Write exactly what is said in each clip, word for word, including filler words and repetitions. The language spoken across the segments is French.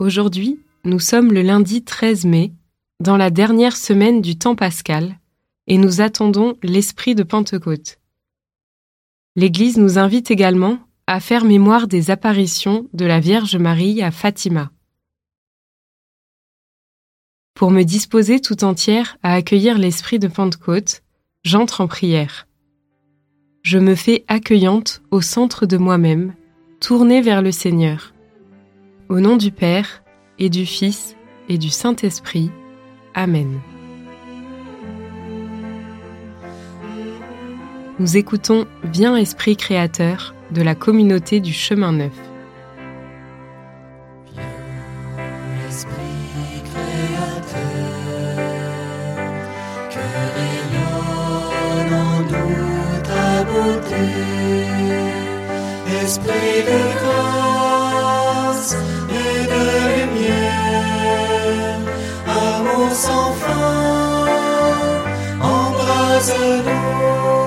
Aujourd'hui, nous sommes le lundi treize mai, dans la dernière semaine du temps pascal, et nous attendons l'Esprit de Pentecôte. L'Église nous invite également à faire mémoire des apparitions de la Vierge Marie à Fatima. Pour me disposer tout entière à accueillir l'Esprit de Pentecôte, j'entre en prière. Je me fais accueillante au centre de moi-même, tournée vers le Seigneur. Au nom du Père, et du Fils, et du Saint-Esprit. Amen. Nous écoutons « Viens Esprit Créateur » de la communauté du Chemin Neuf. Viens Esprit Créateur, que rayonne en nous ta beauté, Esprit de grâce et de lumière, amour sans fin, embrase-nous.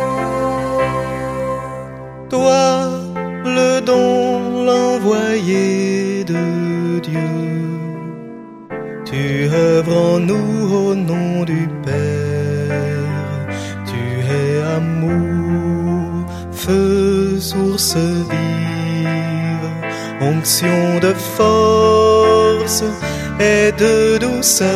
Toi, le don, l'envoyé de Dieu, tu œuvres en nous au nom du Père. Tu es amour, feu, source vive, onction de force et de douceur.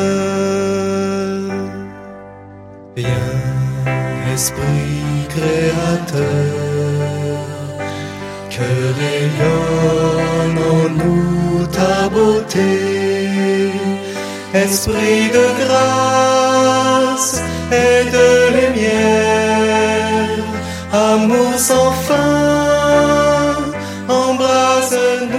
Viens, Esprit Créateur, que rayonne en nous ta beauté, Esprit de grâce et de lumière, amour sans fin, embrase-nous.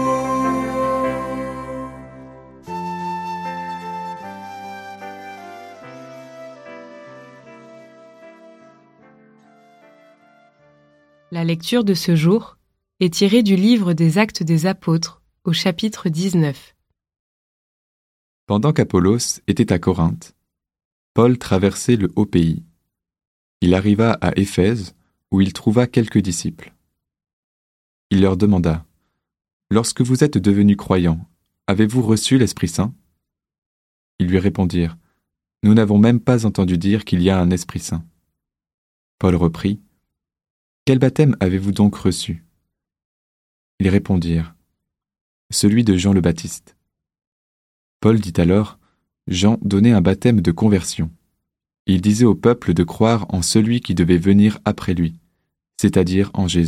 La lecture de ce jour est tirée du livre des Actes des Apôtres, au chapitre dix-neuf. Pendant qu'Apollos était à Corinthe, Paul traversait le haut pays. Il arriva à Éphèse, où il trouva quelques disciples. Il leur demanda : « Lorsque vous êtes devenus croyants, avez-vous reçu l'Esprit Saint ?» Ils lui répondirent : « Nous n'avons même pas entendu dire qu'il y a un Esprit Saint. » Paul reprit : « Quel baptême avez-vous donc reçu ?» Ils répondirent : « Celui de Jean le Baptiste. » Paul dit alors : « Jean donnait un baptême de conversion. Il disait au peuple de croire en celui qui devait venir après lui, c'est-à-dire en Jésus. »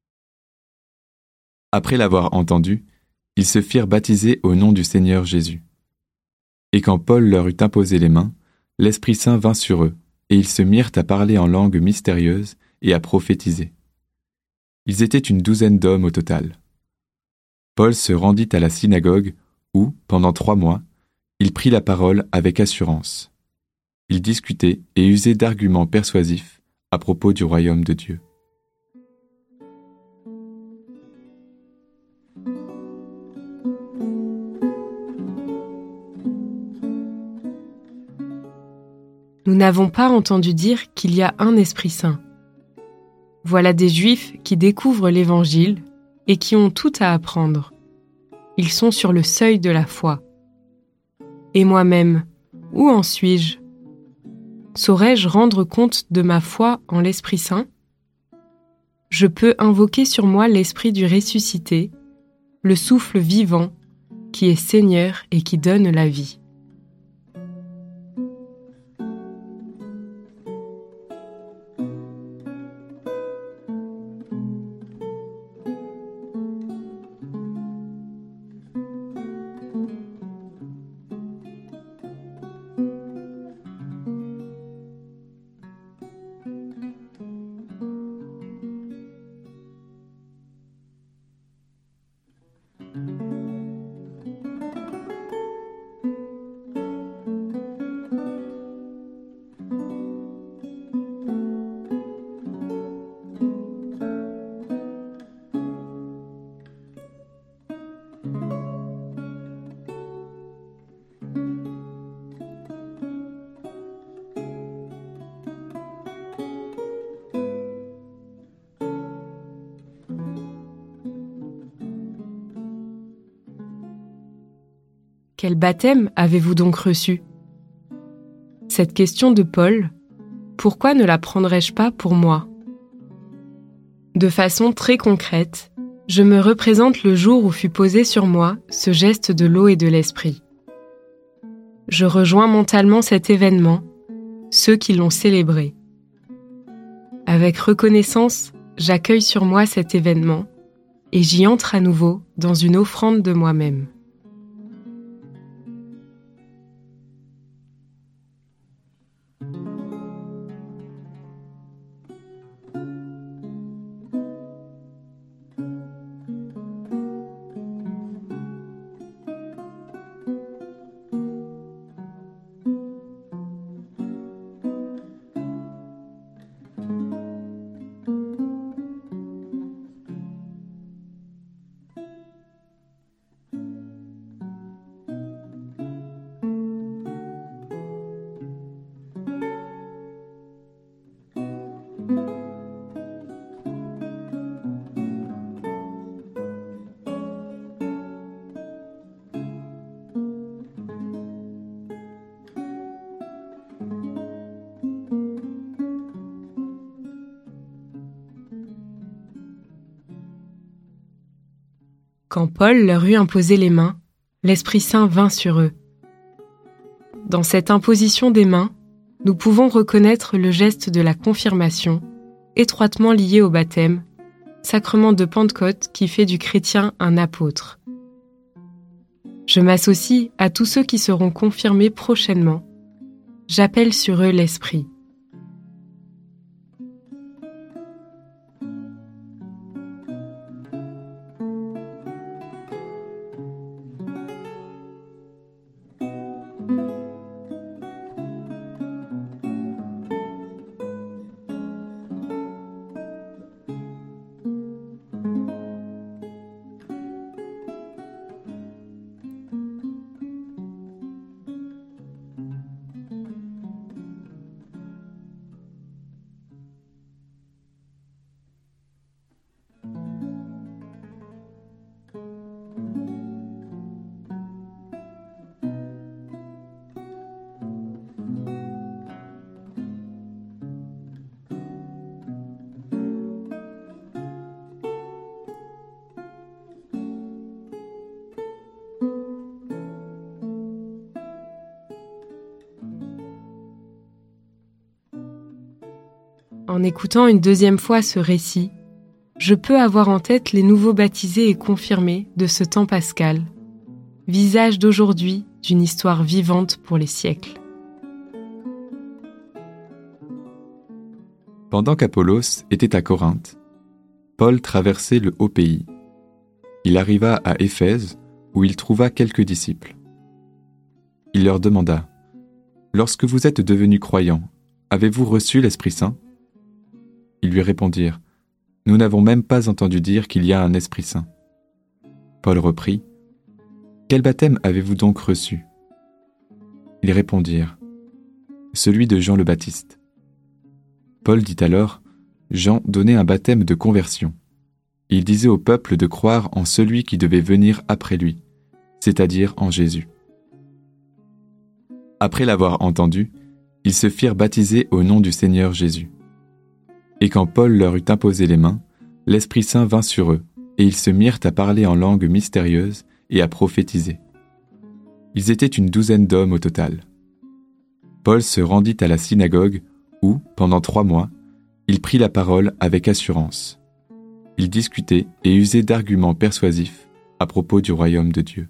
Après l'avoir entendu, ils se firent baptiser au nom du Seigneur Jésus. Et quand Paul leur eut imposé les mains, l'Esprit Saint vint sur eux, et ils se mirent à parler en langue mystérieuse et à prophétiser. Ils étaient une douzaine d'hommes au total. Paul se rendit à la synagogue où, pendant trois mois, il prit la parole avec assurance. Il discutait et usait d'arguments persuasifs à propos du royaume de Dieu. Nous n'avons pas entendu dire qu'il y a un Esprit Saint. Voilà des Juifs qui découvrent l'Évangile et qui ont tout à apprendre. Ils sont sur le seuil de la foi. Et moi-même, où en suis-je ? Saurais-je rendre compte de ma foi en l'Esprit Saint ? Je peux invoquer sur moi l'Esprit du ressuscité, le souffle vivant, qui est Seigneur et qui donne la vie. Quel baptême avez-vous donc reçu ? Cette question de Paul, pourquoi ne la prendrais-je pas pour moi ? De façon très concrète, je me représente le jour où fut posé sur moi ce geste de l'eau et de l'esprit. Je rejoins mentalement cet événement, ceux qui l'ont célébré. Avec reconnaissance, j'accueille sur moi cet événement et j'y entre à nouveau dans une offrande de moi-même. Quand Paul leur eut imposé les mains, l'Esprit Saint vint sur eux. Dans cette imposition des mains, nous pouvons reconnaître le geste de la confirmation, étroitement lié au baptême, sacrement de Pentecôte qui fait du chrétien un apôtre. Je m'associe à tous ceux qui seront confirmés prochainement. J'appelle sur eux l'Esprit. En écoutant une deuxième fois ce récit, je peux avoir en tête les nouveaux baptisés et confirmés de ce temps pascal, visage d'aujourd'hui d'une histoire vivante pour les siècles. Pendant qu'Apollos était à Corinthe, Paul traversait le haut pays. Il arriva à Éphèse, où il trouva quelques disciples. Il leur demanda : « Lorsque vous êtes devenus croyants, avez-vous reçu l'Esprit Saint ?» Ils lui répondirent : « Nous n'avons même pas entendu dire qu'il y a un Esprit Saint. » Paul reprit : « Quel baptême avez-vous donc reçu ?» Ils répondirent : « Celui de Jean le Baptiste. » Paul dit alors : « Jean donnait un baptême de conversion. Il disait au peuple de croire en celui qui devait venir après lui, c'est-à-dire en Jésus. » Après l'avoir entendu, ils se firent baptiser au nom du Seigneur Jésus. Et quand Paul leur eut imposé les mains, l'Esprit Saint vint sur eux, et ils se mirent à parler en langue mystérieuse et à prophétiser. Ils étaient une douzaine d'hommes au total. Paul se rendit à la synagogue où, pendant trois mois, il prit la parole avec assurance. Il discutait et usait d'arguments persuasifs à propos du royaume de Dieu.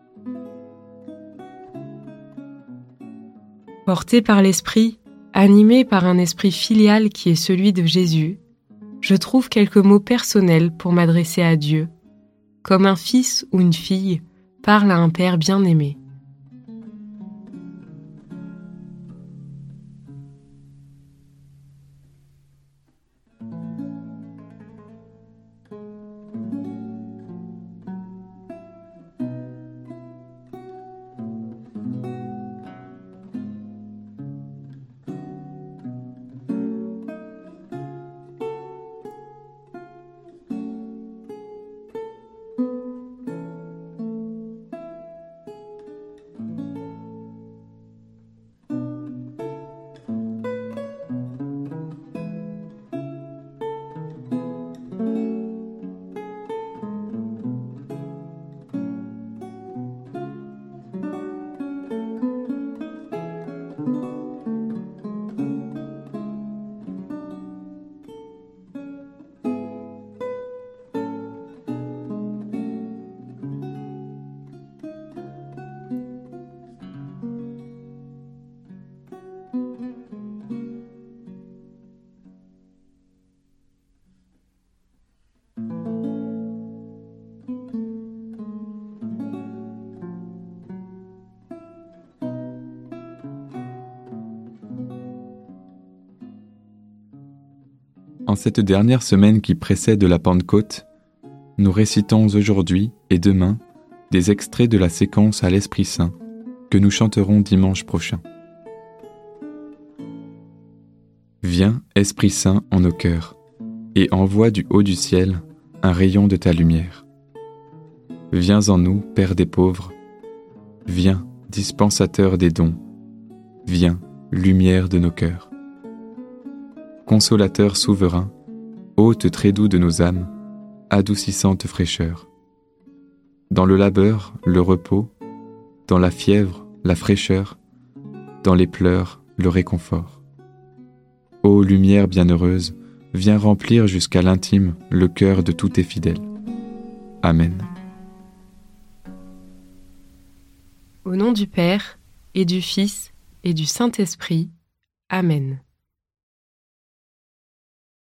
Porté par l'Esprit, animé par un esprit filial qui est celui de Jésus, je trouve quelques mots personnels pour m'adresser à Dieu, comme un fils ou une fille parle à un père bien-aimé. En cette dernière semaine qui précède la Pentecôte, nous récitons aujourd'hui et demain des extraits de la séquence à l'Esprit Saint que nous chanterons dimanche prochain. Viens, Esprit Saint, en nos cœurs, et envoie du haut du ciel un rayon de ta lumière. Viens en nous, Père des pauvres, viens, dispensateur des dons, viens, lumière de nos cœurs. Consolateur souverain, hôte très doux de nos âmes, adoucissante fraîcheur. Dans le labeur, le repos, dans la fièvre, la fraîcheur, dans les pleurs, le réconfort. Ô lumière bienheureuse, viens remplir jusqu'à l'intime le cœur de tous tes fidèles. Amen. Au nom du Père, et du Fils, et du Saint-Esprit. Amen.